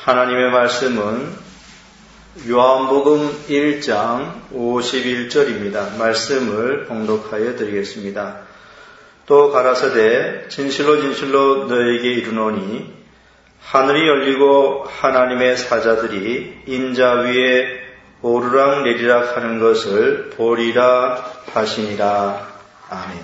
하나님의 말씀은 요한복음 1장 51절입니다. 말씀을 봉독하여 드리겠습니다. 또 가라사대 진실로 진실로 너에게 이르노니 하늘이 열리고 하나님의 사자들이 인자 위에 오르락 내리락 하는 것을 보리라 하시니라. 아멘.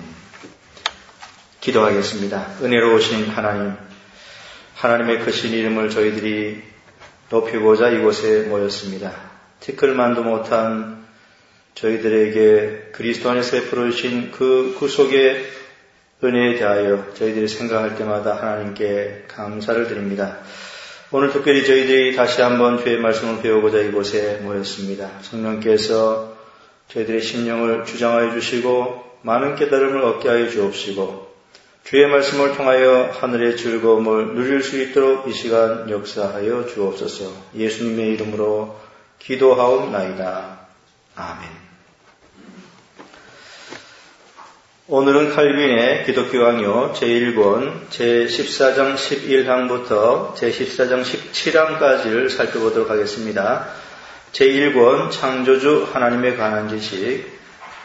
기도하겠습니다. 은혜로우신 하나님, 하나님의 크신 이름을 저희들이 높이고자 이곳에 모였습니다. 티끌만도 못한 저희들에게 그리스도 안에서 베풀어 주신 그 구속의 은혜에 대하여 저희들이 생각할 때마다 하나님께 감사를 드립니다. 오늘 특별히 저희들이 다시 한번 주의 말씀을 배우고자 이곳에 모였습니다. 성령께서 저희들의 심령을 주장하여 주시고 많은 깨달음을 얻게 하여 주옵시고 주의 말씀을 통하여 하늘의 즐거움을 누릴 수 있도록 이 시간 역사하여 주옵소서. 예수님의 이름으로 기도하옵나이다. 아멘. 오늘은 칼빈의 기독교 강요 제1권 제14장 11항부터 제14장 17항까지를 살펴보도록 하겠습니다. 제1권 창조주 하나님에 관한 지식,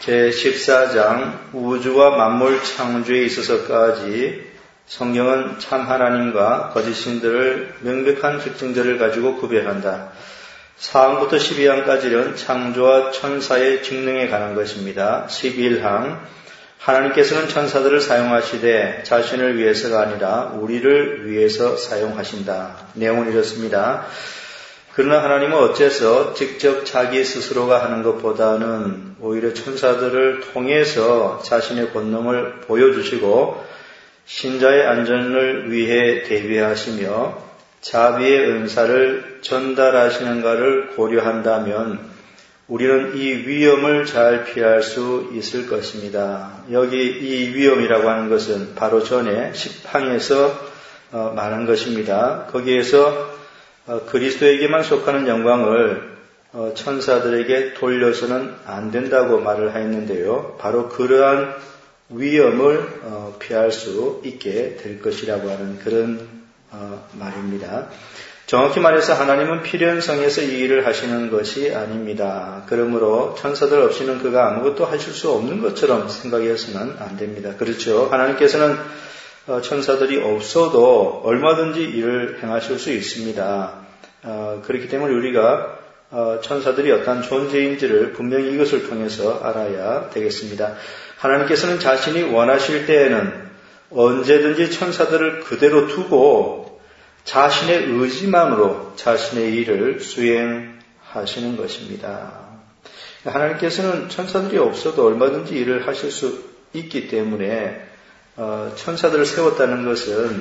제14장 우주와 만물 창조에 있어서까지 성경은 참 하나님과 거짓 신들을 명백한 특징들을 가지고 구별한다. 4항부터 12항까지는 창조와 천사의 직능에 관한 것입니다. 11항 하나님께서는 천사들을 사용하시되 자신을 위해서가 아니라 우리를 위해서 사용하신다. 내용은 이렇습니다. 그러나 하나님은 어째서 직접 자기 스스로가 하는 것보다는 오히려 천사들을 통해서 자신의 권능을 보여주시고 신자의 안전을 위해 대비하시며 자비의 은사를 전달하시는가를 고려한다면 우리는 이 위험을 잘 피할 수 있을 것입니다. 여기 이 위험이라고 하는 것은 바로 전에 10항에서 말한 것입니다. 거기에서 그리스도에게만 속하는 영광을 천사들에게 돌려서는 안 된다고 말을 하였는데요. 바로 그러한 위험을 피할 수 있게 될 것이라고 하는 그런 말입니다. 정확히 말해서 하나님은 필연성에서 이 일을 하시는 것이 아닙니다. 그러므로 천사들 없이는 그가 아무것도 하실 수 없는 것처럼 생각해서는 안 됩니다. 그렇죠. 하나님께서는 천사들이 없어도 얼마든지 일을 행하실 수 있습니다. 그렇기 때문에 우리가 천사들이 어떤 존재인지를 분명히 이것을 통해서 알아야 되겠습니다. 하나님께서는 자신이 원하실 때에는 언제든지 천사들을 그대로 두고 자신의 의지만으로 자신의 일을 수행하시는 것입니다. 하나님께서는 천사들이 없어도 얼마든지 일을 하실 수 있기 때문에 천사들을 세웠다는 것은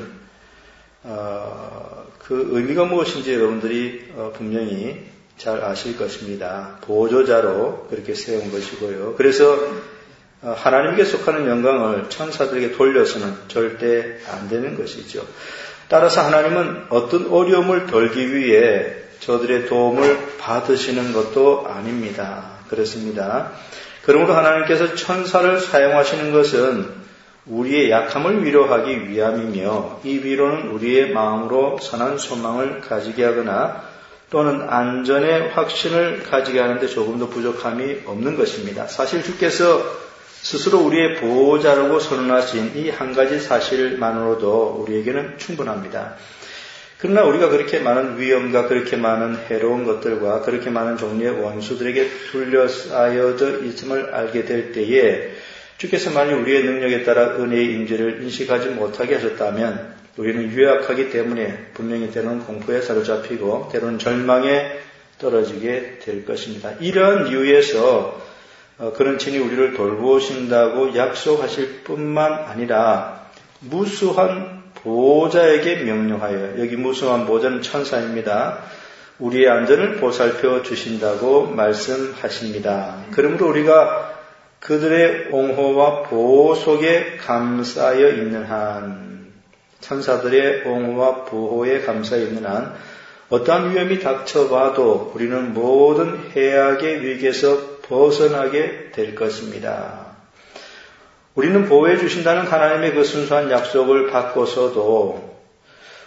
그 의미가 무엇인지 여러분들이 분명히 잘 아실 것입니다. 보조자로 그렇게 세운 것이고요. 그래서 하나님께 속하는 영광을 천사들에게 돌려서는 절대 안 되는 것이죠. 따라서 하나님은 어떤 어려움을 덜기 위해 저들의 도움을 받으시는 것도 아닙니다. 그렇습니다. 그러므로 하나님께서 천사를 사용하시는 것은 우리의 약함을 위로하기 위함이며 이 위로는 우리의 마음으로 선한 소망을 가지게 하거나 또는 안전의 확신을 가지게 하는데 조금도 부족함이 없는 것입니다. 사실 주께서 스스로 우리의 보호자라고 선언하신 이 한 가지 사실만으로도 우리에게는 충분합니다. 그러나 우리가 그렇게 많은 위험과 그렇게 많은 해로운 것들과 그렇게 많은 종류의 원수들에게 둘러싸여져 있음을 알게 될 때에 주께서 만일 우리의 능력에 따라 은혜의 임재를 인식하지 못하게 하셨다면 우리는 유약하기 때문에 분명히 때로는 공포에 사로잡히고 때로는 절망에 떨어지게 될 것입니다. 이런 이유에서 그런 친히 우리를 돌보신다고 약속하실 뿐만 아니라 무수한 보호자에게 명령하여, 여기 무수한 보호자는 천사입니다. 우리의 안전을 보살펴 주신다고 말씀하십니다. 그러므로 우리가 그들의 옹호와 보호 속에 감싸여 있는 한, 천사들의 옹호와 보호에 감싸여 있는 한 어떠한 위험이 닥쳐봐도 우리는 모든 해악의 위기에서 벗어나게 될 것입니다. 우리는 보호해 주신다는 하나님의 그 순수한 약속을 받고서도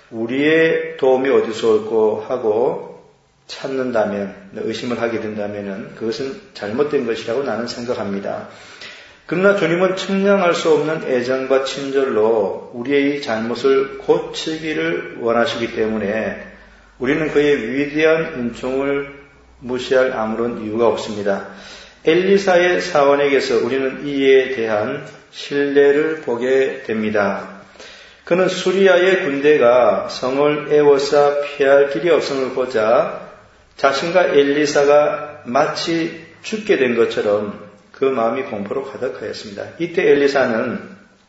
우리의 도움이 어디서 올고 하고 찾는다면, 의심을 하게 된다면 그것은 잘못된 것이라고 나는 생각합니다. 그러나 주님은 측량할 수 없는 애정과 친절로 우리의 잘못을 고치기를 원하시기 때문에 우리는 그의 위대한 은총을 무시할 아무런 이유가 없습니다. 엘리사의 사원에게서 우리는 이에 대한 신뢰를 보게 됩니다. 그는 수리아의 군대가 성을 에워싸 피할 길이 없음을 보자 자신과 엘리사가 마치 죽게 된 것처럼 그 마음이 공포로 가득하였습니다. 이때 엘리사는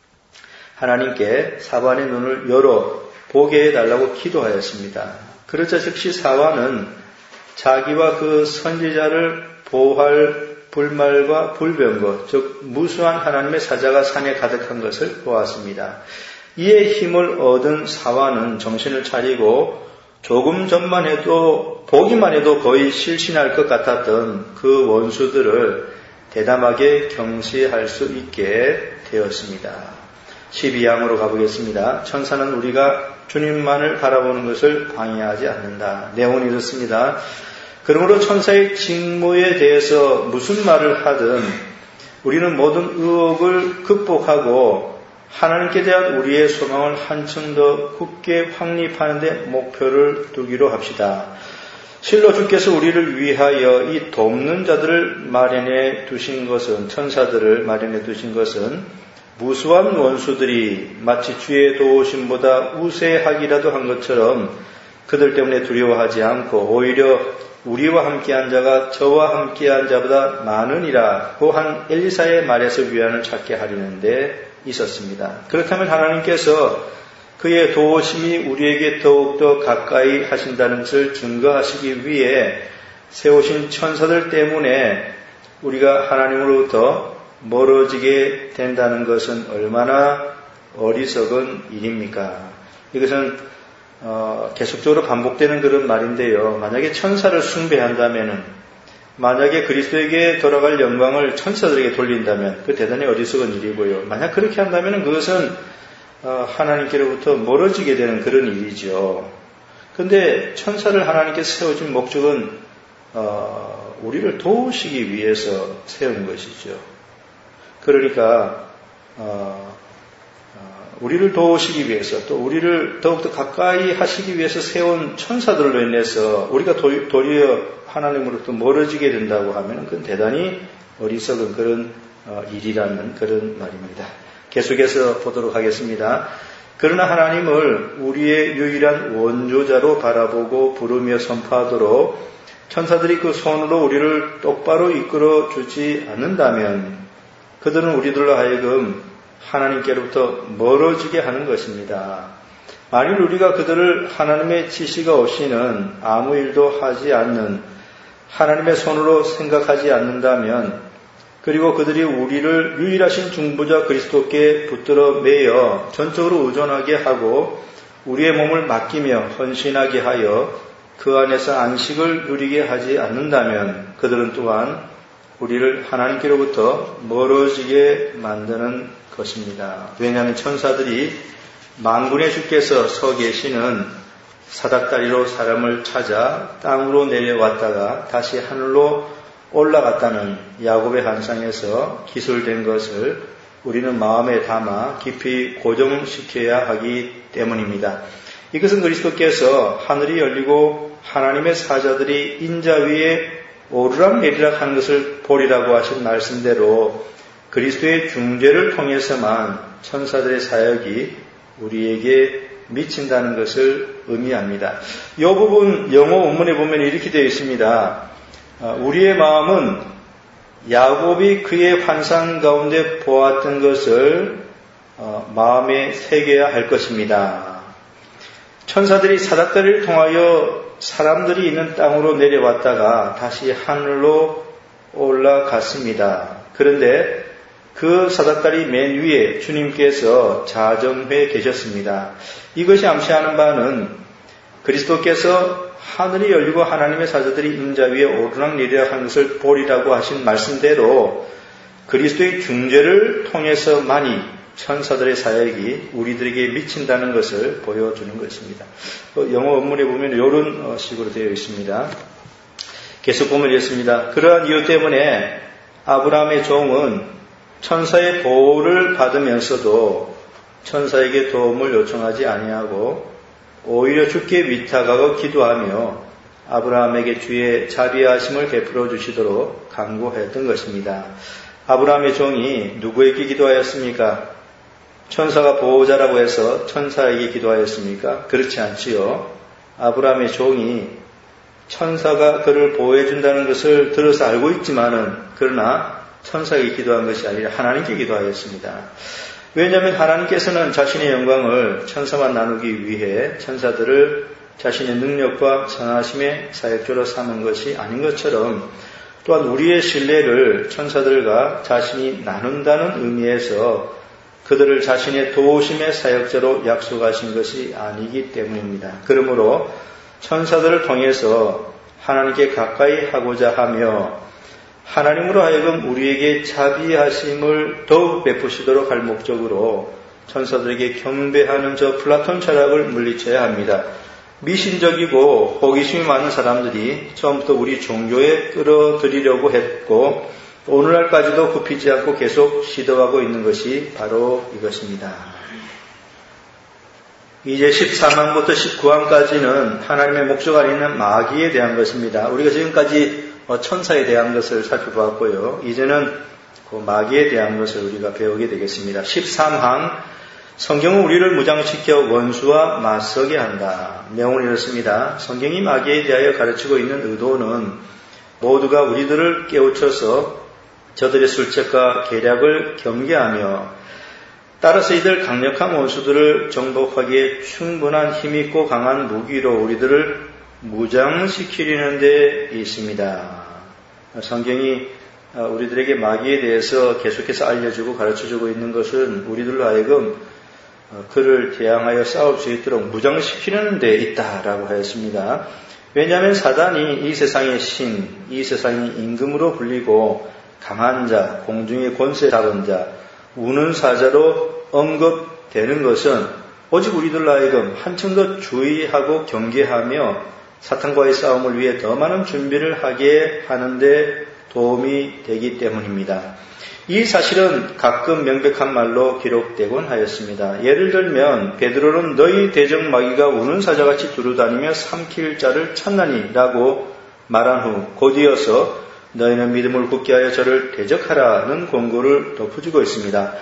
하나님께 사반의 눈을 열어 보게 해달라고 기도하였습니다. 그러자 즉시 사반은 자기와 그 선지자를 보호할 불말과 불병거, 즉 무수한 하나님의 사자가 산에 가득한 것을 보았습니다. 이에 힘을 얻은 사환은 정신을 차리고 조금 전만 해도 보기만 해도 거의 실신할 것 같았던 그 원수들을 대담하게 경시할 수 있게 되었습니다. 12장으로 가보겠습니다. 천사는 우리가 주님만을 바라보는 것을 방해하지 않는다. 내용은 이렇습니다. 그러므로 천사의 직무에 대해서 무슨 말을 하든 우리는 모든 의혹을 극복하고 하나님께 대한 우리의 소망을 한층 더 굳게 확립하는 데 목표를 두기로 합시다. 실로 주께서 우리를 위하여 이 돕는 자들을 마련해 두신 것은, 천사들을 마련해 두신 것은 무수한 원수들이 마치 주의 도우심보다 우세하기라도 한 것처럼 그들 때문에 두려워하지 않고 오히려 우리와 함께한 자가 저와 함께한 자보다 많으니라고 한 엘리사의 말에서 위안을 찾게 하려는 데 있었습니다. 그렇다면 하나님께서 그의 도우심이 우리에게 더욱더 가까이 하신다는 것을 증거하시기 위해 세우신 천사들 때문에 우리가 하나님으로부터 멀어지게 된다는 것은 얼마나 어리석은 일입니까? 이것은 계속적으로 반복되는 그런 말인데요. 만약에 천사를 숭배한다면, 만약에 그리스도에게 돌아갈 영광을 천사들에게 돌린다면 그 대단히 어리석은 일이고요. 만약 그렇게 한다면 그것은 하나님께로부터 멀어지게 되는 그런 일이죠. 그런데 천사를 하나님께 세우신 목적은 우리를 도우시기 위해서 세운 것이죠. 그러니까 우리를 도우시기 위해서, 또 우리를 더욱더 가까이 하시기 위해서 세운 천사들로 인해서 우리가 도리어 하나님으로부터 멀어지게 된다고 하면 그건 대단히 어리석은 그런 일이라는 그런 말입니다. 계속해서 보도록 하겠습니다. 그러나 하나님을 우리의 유일한 원조자로 바라보고 부르며 선포하도록 천사들이 그 손으로 우리를 똑바로 이끌어 주지 않는다면 그들은 우리들로 하여금 하나님께로부터 멀어지게 하는 것입니다. 만일 우리가 그들을 하나님의 지시가 없이는 아무 일도 하지 않는 하나님의 손으로 생각하지 않는다면, 그리고 그들이 우리를 유일하신 중보자 그리스도께 붙들어 매여 전적으로 의존하게 하고 우리의 몸을 맡기며 헌신하게 하여 그 안에서 안식을 누리게 하지 않는다면 그들은 또한 우리를 하나님께로부터 멀어지게 만드는 것입니다. 왜냐하면 천사들이 만군의 주께서 서 계시는 사닥다리로 사람을 찾아 땅으로 내려왔다가 다시 하늘로 올라갔다는 야곱의 환상에서 기술된 것을 우리는 마음에 담아 깊이 고정시켜야 하기 때문입니다. 이것은 그리스도께서 하늘이 열리고 하나님의 사자들이 인자 위에 오르락내리락 하는 것을 보리라고 하신 말씀대로 그리스도의 중재를 통해서만 천사들의 사역이 우리에게 미친다는 것을 의미합니다. 이 부분 영어 원문에 보면 이렇게 되어 있습니다. 우리의 마음은 야곱이 그의 환상 가운데 보았던 것을 마음에 새겨야 할 것입니다. 천사들이 사닥다리를 통하여 사람들이 있는 땅으로 내려왔다가 다시 하늘로 올라갔습니다. 그런데 그 사닥다리 맨 위에 주님께서 자정해 계셨습니다. 이것이 암시하는 바는 그리스도께서 하늘이 열리고 하나님의 사자들이 인자 위에 오르락내리락 하는 것을 보리라고 하신 말씀대로 그리스도의 중재를 통해서만이 천사들의 사역이 우리들에게 미친다는 것을 보여주는 것입니다. 영어 원문에 보면 이런 식으로 되어 있습니다. 계속 보면 이렇습니다. 그러한 이유 때문에 아브라함의 종은 천사의 보호를 받으면서도 천사에게 도움을 요청하지 아니하고 오히려 주께 위탁하고 기도하며 아브라함에게 주의 자비하심을 베풀어 주시도록 간구했던 것입니다. 아브라함의 종이 누구에게 기도하였습니까? 천사가 보호자라고 해서 천사에게 기도하였습니까? 그렇지 않지요. 아브라함의 종이 천사가 그를 보호해 준다는 것을 들어서 알고 있지만은 그러나 천사에게 기도한 것이 아니라 하나님께 기도하였습니다. 왜냐하면 하나님께서는 자신의 영광을 천사와 나누기 위해 천사들을 자신의 능력과 선하심의 사역자로 삼은 것이 아닌 것처럼 또한 우리의 신뢰를 천사들과 자신이 나눈다는 의미에서 그들을 자신의 도우심의 사역자로 약속하신 것이 아니기 때문입니다. 그러므로 천사들을 통해서 하나님께 가까이 하고자 하며 하나님으로 하여금 우리에게 자비하심을 더욱 베푸시도록 할 목적으로 천사들에게 경배하는 저 플라톤 철학을 물리쳐야 합니다. 미신적이고 호기심이 많은 사람들이 처음부터 우리 종교에 끌어들이려고 했고 오늘날까지도 굽히지 않고 계속 시도하고 있는 것이 바로 이것입니다. 이제 13항부터 19항까지는 하나님의 목적 아닌 마귀에 대한 것입니다. 우리가 지금까지 천사에 대한 것을 살펴봤고요. 이제는 그 마귀에 대한 것을 우리가 배우게 되겠습니다. 13항 성경은 우리를 무장시켜 원수와 맞서게 한다. 내용은 이렇습니다. 성경이 마귀에 대하여 가르치고 있는 의도는 모두가 우리들을 깨우쳐서 저들의 술책과 계략을 경계하며 따라서 이들 강력한 원수들을 정복하기에 충분한 힘있고 강한 무기로 우리들을 무장시키려는 데 있습니다. 성경이 우리들에게 마귀에 대해서 계속해서 알려주고 가르쳐주고 있는 것은 우리들로 하여금 그를 대항하여 싸울 수 있도록 무장시키는 데 있다라고 하였습니다. 왜냐하면 사단이 이 세상의 신, 이 세상의 임금으로 불리고 강한 자, 공중의 권세 잡은 자, 우는 사자로 언급되는 것은 오직 우리들로 하여금 한층 더 주의하고 경계하며 사탄과의 싸움을 위해 더 많은 준비를 하게 하는데 도움이 되기 때문입니다. 이 사실은 가끔 명백한 말로 기록되곤 하였습니다. 예를 들면 베드로는 너희 대적 마귀가 우는 사자같이 두루다니며 삼킬 자를 찾나니 라고 말한 후 곧이어서 너희는 믿음을 굳게 하여 저를 대적하라는 권고를 덧붙이고 있습니다.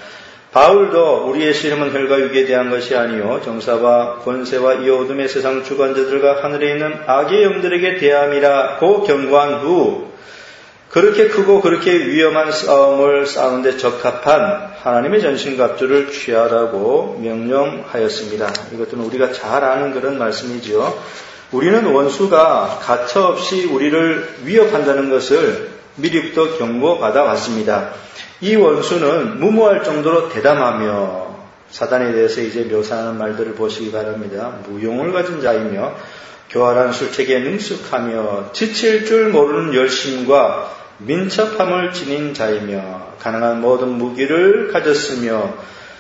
바울도 우리의 씨름은 혈과 육에 대한 것이 아니요 정사와 권세와 이 어둠의 세상 주관자들과 하늘에 있는 악의 영들에게 대함이라고 경고한 후 그렇게 크고 그렇게 위험한 싸움을 싸우는데 적합한 하나님의 전신갑주를 취하라고 명령하였습니다. 이것들은 우리가 잘 아는 그런 말씀이지요. 우리는 원수가 가차없이 우리를 위협한다는 것을 미리부터 경고받아 왔습니다. 이 원수는 무모할 정도로 대담하며 사단에 대해서 이제 묘사하는 말들을 보시기 바랍니다. 무용을 가진 자이며 교활한 술책에 능숙하며 지칠 줄 모르는 열심과 민첩함을 지닌 자이며 가능한 모든 무기를 가졌으며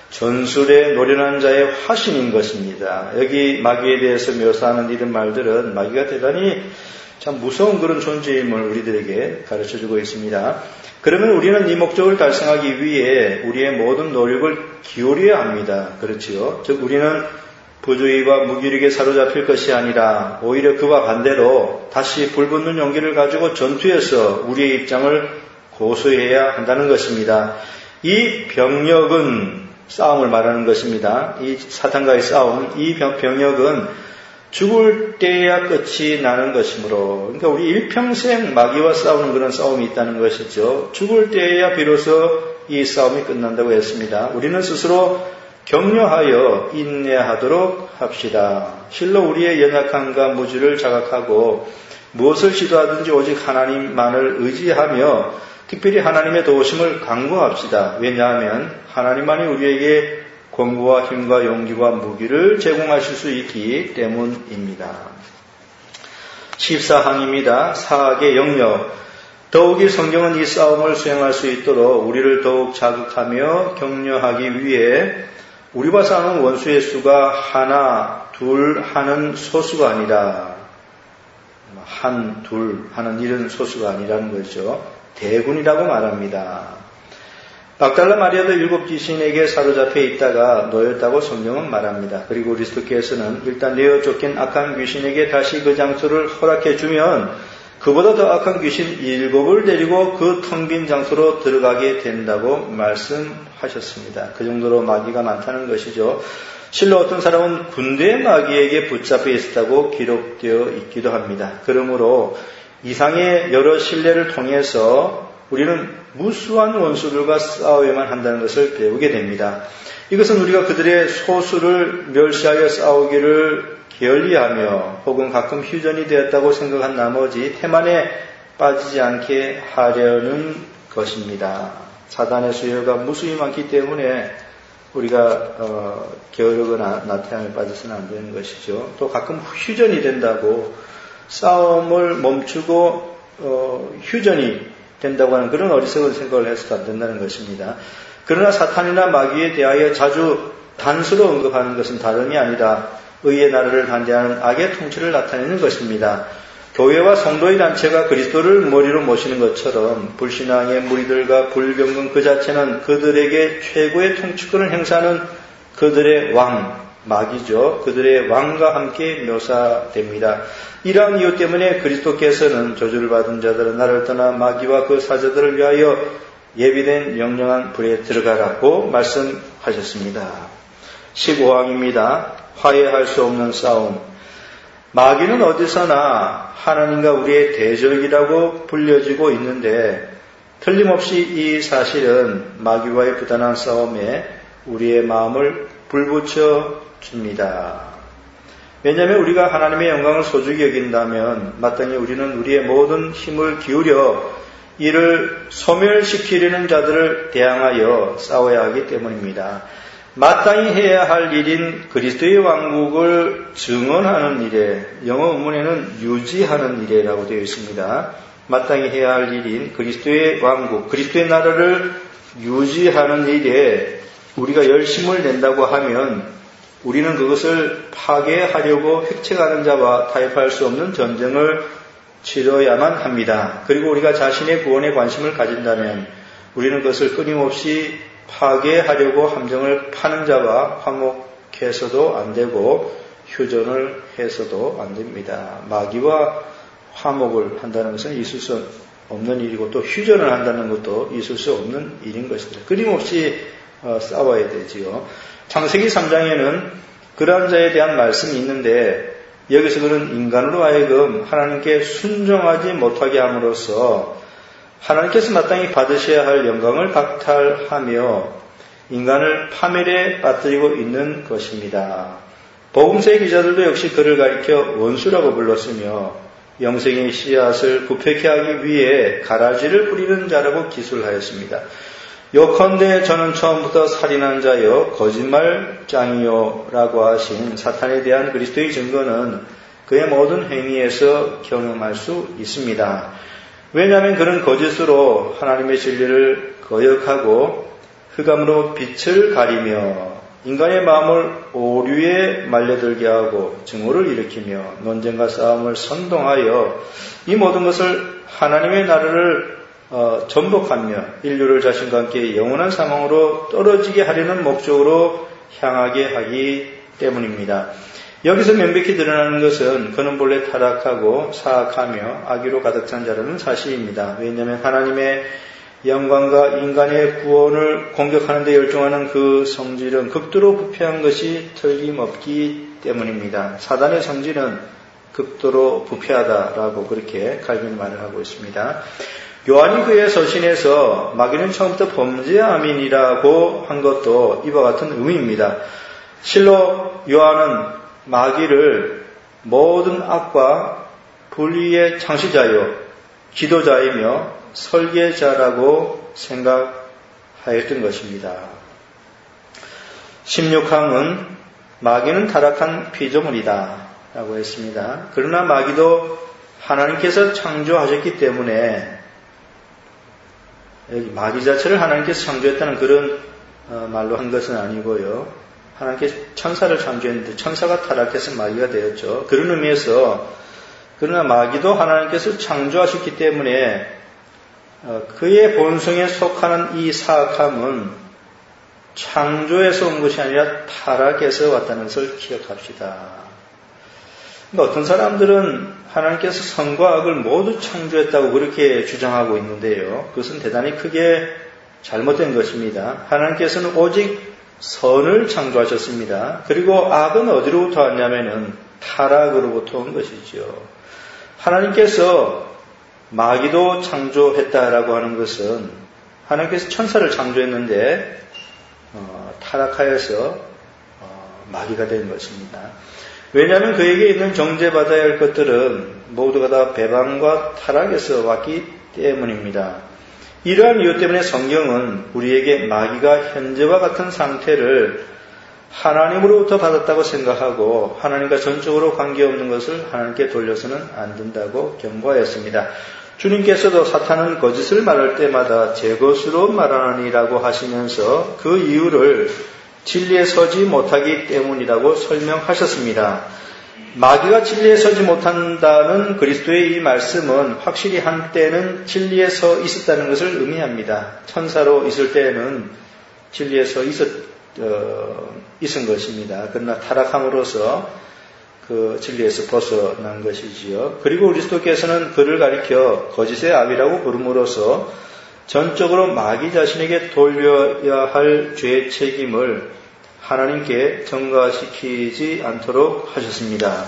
전술에 노련한 자의 화신인 것입니다. 여기 마귀에 대해서 묘사하는 이런 말들은 마귀가 대단히 참 무서운 그런 존재임을 우리들에게 가르쳐주고 있습니다. 그러면 우리는 이 목적을 달성하기 위해 우리의 모든 노력을 기울여야 합니다. 그렇지요? 즉 우리는 부주의와 무기력에 사로잡힐 것이 아니라 오히려 그와 반대로 다시 불붙는 용기를 가지고 전투에서 우리의 입장을 고수해야 한다는 것입니다. 이 병력은 싸움을 말하는 것입니다. 이 사탄과의 싸움, 이 병력은 죽을 때야 끝이 나는 것이므로, 그러니까 우리 일평생 마귀와 싸우는 그런 싸움이 있다는 것이죠. 죽을 때야 비로소 이 싸움이 끝난다고 했습니다. 우리는 스스로 격려하여 인내하도록 합시다. 실로 우리의 연약함과 무지를 자각하고 무엇을 시도하든지 오직 하나님만을 의지하며 특별히 하나님의 도우심을 간구합시다. 왜냐하면 하나님만이 우리에게 권고와 힘과 용기와 무기를 제공하실 수 있기 때문입니다. 14항입니다. 사악의 영역. 더욱이 성경은 이 싸움을 수행할 수 있도록 우리를 더욱 자극하며 격려하기 위해 우리와 싸우는 원수의 수가 하나, 둘 하는 소수가 아니라 한, 둘 하는 이런 소수가 아니라는 거죠. 대군이라고 말합니다. 막달라 마리아도 7 귀신에게 사로잡혀 있다가 놓였다고 성경은 말합니다. 그리고 그리스도께서는 일단 내어 쫓긴 악한 귀신에게 다시 그 장소를 허락해 주면 그보다 더 악한 귀신 7을 데리고 그 텅 빈 장소로 들어가게 된다고 말씀하셨습니다. 그 정도로 마귀가 많다는 것이죠. 실로 어떤 사람은 군대의 마귀에게 붙잡혀 있었다고 기록되어 있기도 합니다. 그러므로 이상의 여러 신뢰를 통해서 우리는 무수한 원수들과 싸워야만 한다는 것을 배우게 됩니다. 이것은 우리가 그들의 소수를 멸시하여 싸우기를 게을리하며 혹은 가끔 휴전이 되었다고 생각한 나머지 태만에 빠지지 않게 하려는 것입니다. 사단의 수요가 무수히 많기 때문에 우리가 게으르거나 나태함에 빠져서는 안 되는 것이죠. 또 가끔 휴전이 된다고 싸움을 멈추고 휴전이 된다고 하는 그런 어리석은 생각을 해서도 안 된다는 것입니다. 그러나 사탄이나 마귀에 대하여 자주 단수로 언급하는 것은 다름이 아니라 의의 나라를 반대하는 악의 통치를 나타내는 것입니다. 교회와 성도의 단체가 그리스도를 머리로 모시는 것처럼 불신앙의 무리들과 불경건 그 자체는 그들에게 최고의 통치권을 행사하는 그들의 왕, 마귀죠. 그들의 왕과 함께 묘사됩니다. 이러한 이유 때문에 그리스도께서는 저주를 받은 자들은 나를 떠나 마귀와 그 사자들을 위하여 예비된 영영한 불에 들어가라고 말씀하셨습니다. 15항입니다. 화해할 수 없는 싸움. 마귀는 어디서나 하나님과 우리의 대적이라고 불려지고 있는데 틀림없이 이 사실은 마귀와의 부단한 싸움에 우리의 마음을 불붙여 줍니다. 왜냐하면 우리가 하나님의 영광을 소중히 여긴다면 마땅히 우리는 우리의 모든 힘을 기울여 이를 소멸시키려는 자들을 대항하여 싸워야 하기 때문입니다. 마땅히 해야 할 일인 그리스도의 왕국을 증언하는 일에, 영어 원문에는 유지하는 일이라고 되어 있습니다. 마땅히 해야 할 일인 그리스도의 왕국, 그리스도의 나라를 유지하는 일에 우리가 열심을 낸다고 하면 우리는 그것을 파괴하려고 획책하는 자와 타협할 수 없는 전쟁을 치러야만 합니다. 그리고 우리가 자신의 구원에 관심을 가진다면 우리는 그것을 끊임없이 파괴하려고 함정을 파는 자와 화목해서도 안 되고 휴전을 해서도 안 됩니다. 마귀와 화목을 한다는 것은 있을 수 없는 일이고 또 휴전을 한다는 것도 있을 수 없는 일인 것입니다. 끊임없이 싸워야 되지요. 창세기 3장에는 그러한 자에 대한 말씀이 있는데 여기서 그는 인간으로 하여금 하나님께 순종하지 못하게 함으로써 하나님께서 마땅히 받으셔야 할 영광을 박탈하며 인간을 파멸에 빠뜨리고 있는 것입니다. 복음서의 기자들도 역시 그를 가리켜 원수라고 불렀으며 영생의 씨앗을 부패케 하기 위해 가라지를 뿌리는 자라고 기술하였습니다. 요컨대 저는 처음부터 살인한 자여 거짓말장이요 라고 하신 사탄에 대한 그리스도의 증거는 그의 모든 행위에서 경험할 수 있습니다. 왜냐하면 그는 거짓으로 하나님의 진리를 거역하고 흑암으로 빛을 가리며 인간의 마음을 오류에 말려들게 하고 증오를 일으키며 논쟁과 싸움을 선동하여 이 모든 것을 하나님의 나라를 전복하며 인류를 자신과 함께 영원한 상황으로 떨어지게 하려는 목적으로 향하게 하기 때문입니다. 여기서 명백히 드러나는 것은 그는 본래 타락하고 사악하며 악의로 가득 찬 자라는 사실입니다. 왜냐하면 하나님의 영광과 인간의 구원을 공격하는 데 열중하는 그 성질은 극도로 부패한 것이 틀림없기 때문입니다. 사단의 성질은 극도로 부패하다라고 그렇게 칼빈이 말을 하고 있습니다. 요한이 그의 서신에서 마귀는 처음부터 범죄함이니라고 한 것도 이와 같은 의미입니다. 실로 요한은 마귀를 모든 악과 불의의 창시자요 기도자이며 설계자라고 생각하였던 것입니다. 16항은 마귀는 타락한 피조물이다 라고 했습니다. 그러나 마귀도 하나님께서 창조하셨기 때문에 여기 마귀 자체를 하나님께서 창조했다는 그런 말로 한 것은 아니고요. 하나님께서 천사를 창조했는데 천사가 타락해서 마귀가 되었죠. 그런 의미에서 그러나 마귀도 하나님께서 창조하셨기 때문에 그의 본성에 속하는 이 사악함은 창조에서 온 것이 아니라 타락에서 왔다는 것을 기억합시다. 그러니까 어떤 사람들은 하나님께서 선과 악을 모두 창조했다고 그렇게 주장하고 있는데요. 그것은 대단히 크게 잘못된 것입니다. 하나님께서는 오직 선을 창조하셨습니다. 그리고 악은 어디로부터 왔냐면은 타락으로부터 온 것이죠. 하나님께서 마귀도 창조했다라고 하는 것은 하나님께서 천사를 창조했는데 타락하여서 마귀가 된 것입니다. 왜냐하면 그에게 있는 정죄받아야 할 것들은 모두가 다 배반과 타락에서 왔기 때문입니다. 이러한 이유 때문에 성경은 우리에게 마귀가 현재와 같은 상태를 하나님으로부터 받았다고 생각하고 하나님과 전적으로 관계없는 것을 하나님께 돌려서는 안 된다고 경고하였습니다. 주님께서도 사탄은 거짓을 말할 때마다 제 것으로 말하느니라고 하시면서 그 이유를 진리에 서지 못하기 때문이라고 설명하셨습니다. 마귀가 진리에 서지 못한다는 그리스도의 이 말씀은 확실히 한때는 진리에 서 있었다는 것을 의미합니다. 천사로 있을 때에는 진리에 서 있은 것입니다. 그러나 타락함으로써 그 진리에서 벗어난 것이지요. 그리고 그리스도께서는 그를 가리켜 거짓의 아비라고 부름으로써 전적으로 마귀 자신에게 돌려야 할 죄의 책임을 하나님께 전가시키지 않도록 하셨습니다.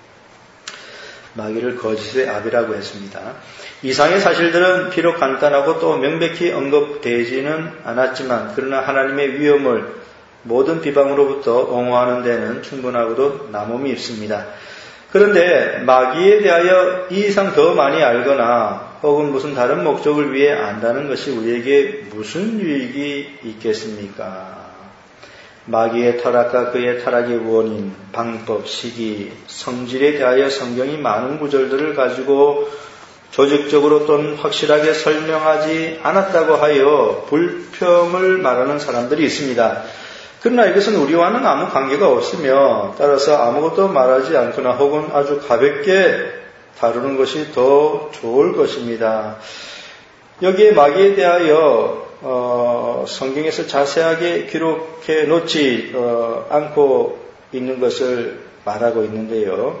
마귀를 거짓의 아비라고 했습니다. 이상의 사실들은 비록 간단하고 또 명백히 언급되지는 않았지만 그러나 하나님의 위엄을 모든 비방으로부터 옹호하는 데는 충분하고도 남음이 있습니다. 그런데 마귀에 대하여 이 이상 더 많이 알거나 혹은 무슨 다른 목적을 위해 안다는 것이 우리에게 무슨 유익이 있겠습니까? 마귀의 타락과 그의 타락의 원인, 방법, 시기, 성질에 대하여 성경이 많은 구절들을 가지고 조직적으로 또는 확실하게 설명하지 않았다고 하여 불평을 말하는 사람들이 있습니다. 그러나 이것은 우리와는 아무 관계가 없으며 따라서 아무것도 말하지 않거나 혹은 아주 가볍게 다루는 것이 더 좋을 것입니다. 여기에 마귀에 대하여 성경에서 자세하게 기록해 놓지 않고 있는 것을 말하고 있는데요.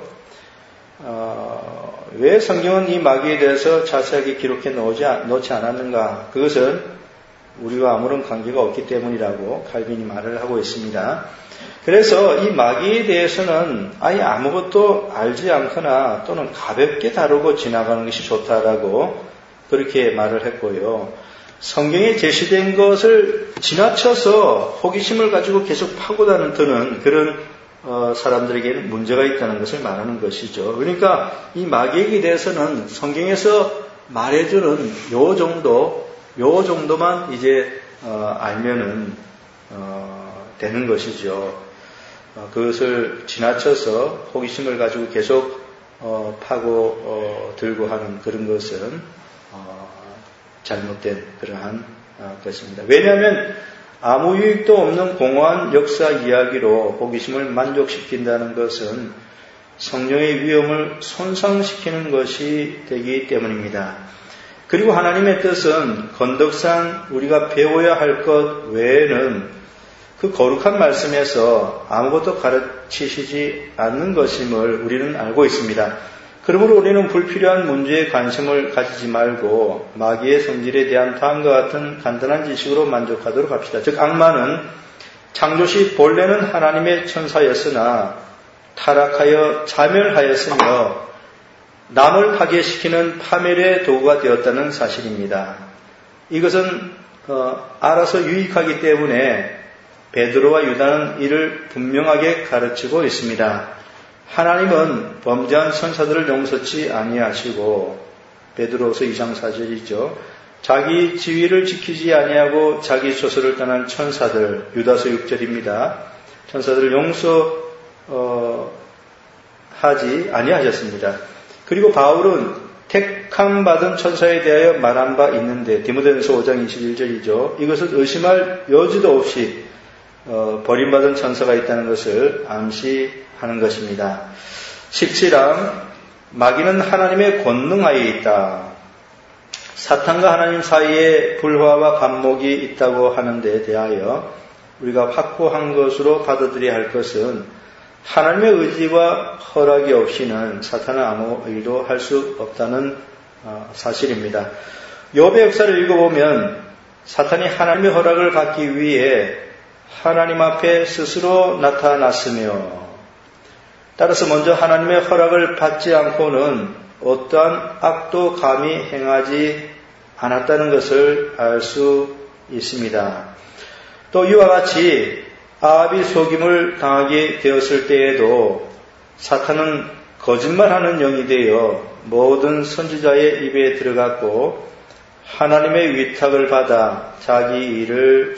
왜 성경은 이 마귀에 대해서 자세하게 기록해 놓지 않았는가? 그것은 우리와 아무런 관계가 없기 때문이라고 칼빈이 말을 하고 있습니다. 그래서 이 마귀에 대해서는 아예 아무것도 알지 않거나 또는 가볍게 다루고 지나가는 것이 좋다라고 그렇게 말을 했고요. 성경에 제시된 것을 지나쳐서 호기심을 가지고 계속 파고드는 그런 사람들에게는 문제가 있다는 것을 말하는 것이죠. 그러니까 이 마귀에 대해서는 성경에서 말해주는 요 정도만 이제 알면은 되는 것이죠. 그것을 지나쳐서 호기심을 가지고 계속 파고들고 하는 그런 것은 잘못된 그러한 것입니다. 왜냐하면 아무 유익도 없는 공허한 역사 이야기로 호기심을 만족시킨다는 것은 성령의 위엄을 손상시키는 것이 되기 때문입니다. 그리고 하나님의 뜻은 건덕상 우리가 배워야 할 것 외에는 그 거룩한 말씀에서 아무것도 가르치시지 않는 것임을 우리는 알고 있습니다. 그러므로 우리는 불필요한 문제에 관심을 가지지 말고 마귀의 성질에 대한 다음과 같은 간단한 지식으로 만족하도록 합시다. 즉 악마는 창조시 본래는 하나님의 천사였으나 타락하여 자멸하였으며 남을 파괴시키는 파멸의 도구가 되었다는 사실입니다. 이것은 알아서 유익하기 때문에 베드로와 유다는 이를 분명하게 가르치고 있습니다. 하나님은 범죄한 천사들을 용서치 아니하시고 베드로서 2장 4절이죠. 자기 지위를 지키지 아니하고 자기 소설을 떠난 천사들 유다서 6절입니다. 천사들을 용서하지 아니하셨습니다. 그리고 바울은 택함 받은 천사에 대하여 말한 바 있는데 디모데전서 5장 21절이죠. 이것을 의심할 여지도 없이 버림받은 천사가 있다는 것을 암시하는 것입니다. 17항 마귀는 하나님의 권능하에 있다. 사탄과 하나님 사이에 불화와 반목이 있다고 하는 데 대하여 우리가 확고한 것으로 받아들여야 할 것은 하나님의 의지와 허락이 없이는 사탄은 아무 일도 할 수 없다는 사실입니다. 욥의 역사를 읽어보면 사탄이 하나님의 허락을 받기 위해 하나님 앞에 스스로 나타났으며 따라서 먼저 하나님의 허락을 받지 않고는 어떠한 악도 감히 행하지 않았다는 것을 알 수 있습니다. 또 이와 같이 아합이 속임을 당하게 되었을 때에도 사탄은 거짓말하는 영이 되어 모든 선지자의 입에 들어갔고 하나님의 위탁을 받아 자기 일을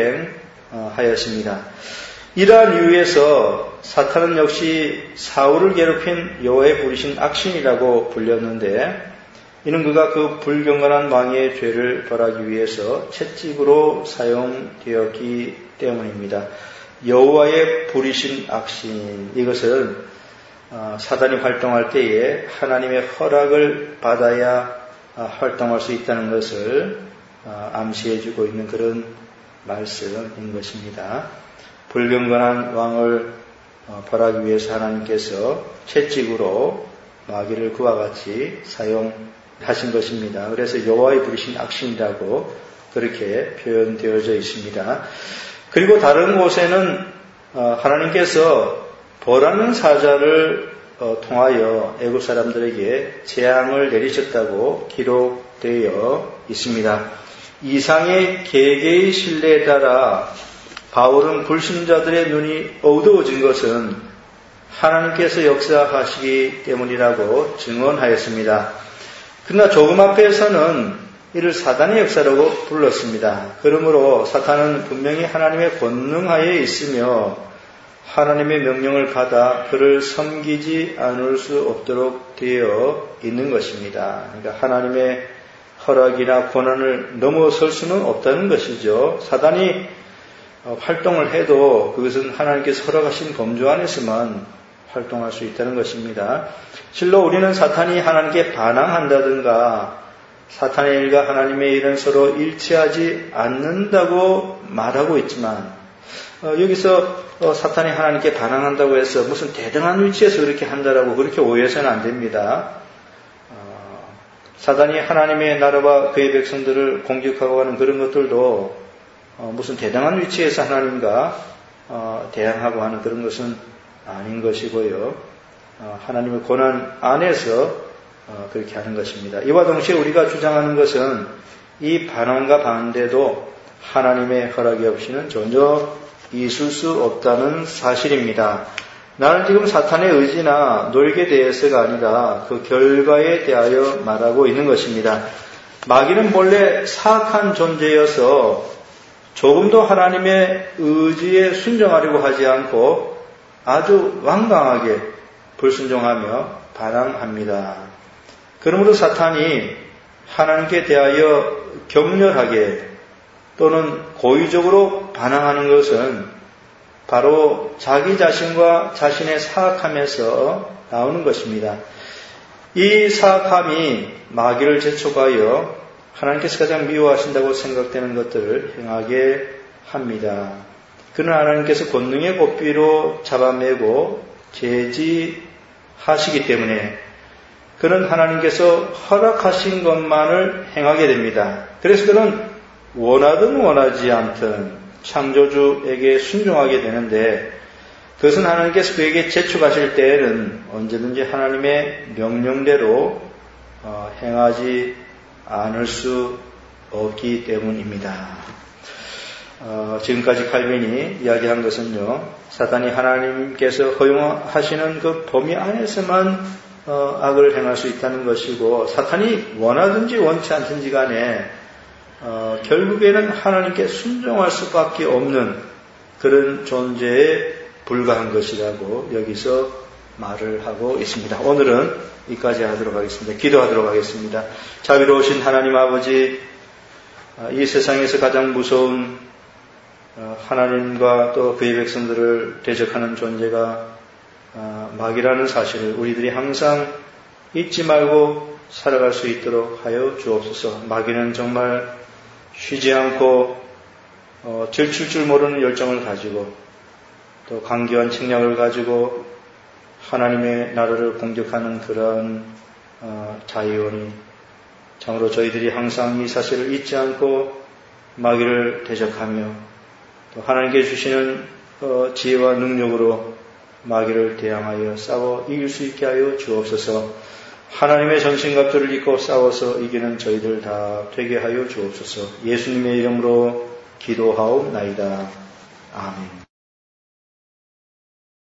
수행하였습니다. 이러한 이유에서 사탄은 역시 사울을 괴롭힌 여호와의 부리신 악신이라고 불렸는데 이는 그가 그 불경건한 왕의 죄를 벌하기 위해서 채찍으로 사용되었기 때문입니다. 여호와의 부리신 악신, 이것은 사단이 활동할 때에 하나님의 허락을 받아야 활동할 수 있다는 것을 암시해주고 있는 그런 말씀인 것입니다. 불경건한 왕을 벌하기 위해서 하나님께서 채찍으로 마귀를 그와 같이 사용하신 것입니다. 그래서 여호와의 부리신 악신이라고 그렇게 표현되어져 있습니다. 그리고 다른 곳에는 하나님께서 벌하는 사자를 통하여 애굽 사람들에게 재앙을 내리셨다고 기록되어 있습니다. 이상의 계계의 신뢰에 따라 바울은 불신자들의 눈이 어두워진 것은 하나님께서 역사하시기 때문이라고 증언하였습니다. 그러나 조금 앞에서는 이를 사단의 역사라고 불렀습니다. 그러므로 사탄은 분명히 하나님의 권능하에 있으며 하나님의 명령을 받아 그를 섬기지 않을 수 없도록 되어 있는 것입니다. 그러니까 하나님의 허락이나 권한을 넘어설 수는 없다는 것이죠. 사단이 활동을 해도 그것은 하나님께서 허락하신 범주 안에서만 활동할 수 있다는 것입니다. 실로 우리는 사탄이 하나님께 반항한다든가 사탄의 일과 하나님의 일은 서로 일치하지 않는다고 말하고 있지만 여기서 사탄이 하나님께 반항한다고 해서 무슨 대등한 위치에서 그렇게 한다라고 그렇게 오해해서는 안 됩니다. 사단이 하나님의 나라와 그의 백성들을 공격하고 하는 그런 것들도 무슨 대등한 위치에서 하나님과 대항하고 하는 그런 것은 아닌 것이고요. 하나님의 권한 안에서 그렇게 하는 것입니다. 이와 동시에 우리가 주장하는 것은 이 반항과 반대도 하나님의 허락이 없이는 전혀 있을 수 없다는 사실입니다. 나는 지금 사탄의 의지나 노력에 대해서가 아니라 그 결과에 대하여 말하고 있는 것입니다. 마귀는 본래 사악한 존재여서 조금도 하나님의 의지에 순종하려고 하지 않고 아주 완강하게 불순종하며 반항합니다. 그러므로 사탄이 하나님께 대하여 격렬하게 또는 고의적으로 반항하는 것은 바로 자기 자신과 자신의 사악함에서 나오는 것입니다. 이 사악함이 마귀를 재촉하여 하나님께서 가장 미워하신다고 생각되는 것들을 행하게 합니다. 그는 하나님께서 권능의 고삐로 잡아매고 제지하시기 때문에 그는 하나님께서 허락하신 것만을 행하게 됩니다. 그래서 그는 원하든 원하지 않든 창조주에게 순종하게 되는데 그것은 하나님께서 그에게 재촉하실 때에는 언제든지 하나님의 명령대로 행하지 않을 수 없기 때문입니다. 지금까지 칼빈이 이야기한 것은요, 사탄이 하나님께서 허용하시는 그 범위 안에서만 악을 행할 수 있다는 것이고, 사탄이 원하든지 원치 않든지 간에 결국에는 하나님께 순종할 수밖에 없는 그런 존재에 불과한 것이라고 여기서 말을 하고 있습니다. 오늘은 여기까지 하도록 하겠습니다. 기도하도록 하겠습니다. 자비로우신 하나님 아버지, 이 세상에서 가장 무서운 하나님과 또 그의 백성들을 대적하는 존재가 마귀라는 사실을 우리들이 항상 잊지 말고 살아갈 수 있도록 하여 주옵소서. 마귀는 정말 쉬지 않고 들칠 줄 모르는 열정을 가지고 또 강교한 책략을 가지고 하나님의 나라를 공격하는 그런 자유원이 참으로 저희들이 항상 이 사실을 잊지 않고 마귀를 대적하며 또 하나님께 주시는 지혜와 능력으로 마귀를 대항하여 싸워 이길 수 있게 하여 주옵소서. 하나님의 전신갑주를 입고 싸워서 이기는 저희들 다 되게 하여 주옵소서. 예수님의 이름으로 기도하옵나이다. 아멘.